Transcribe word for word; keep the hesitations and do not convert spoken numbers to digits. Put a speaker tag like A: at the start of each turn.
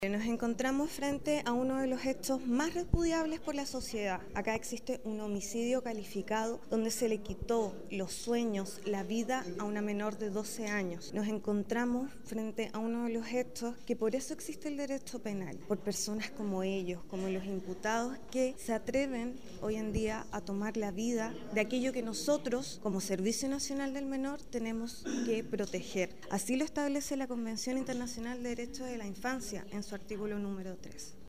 A: Nos encontramos frente a uno de los hechos más repudiables por la sociedad. Acá existe un homicidio calificado donde se le quitó los sueños, la vida a una menor de doce años. Nos encontramos frente a uno de los hechos que por eso existe el derecho penal, por personas como ellos, como los imputados que se atreven hoy en día a tomar la vida de aquello que nosotros, como Servicio Nacional del Menor, tenemos que proteger. Así lo establece la Convención Internacional de Derechos de la Infancia en su artículo número tres.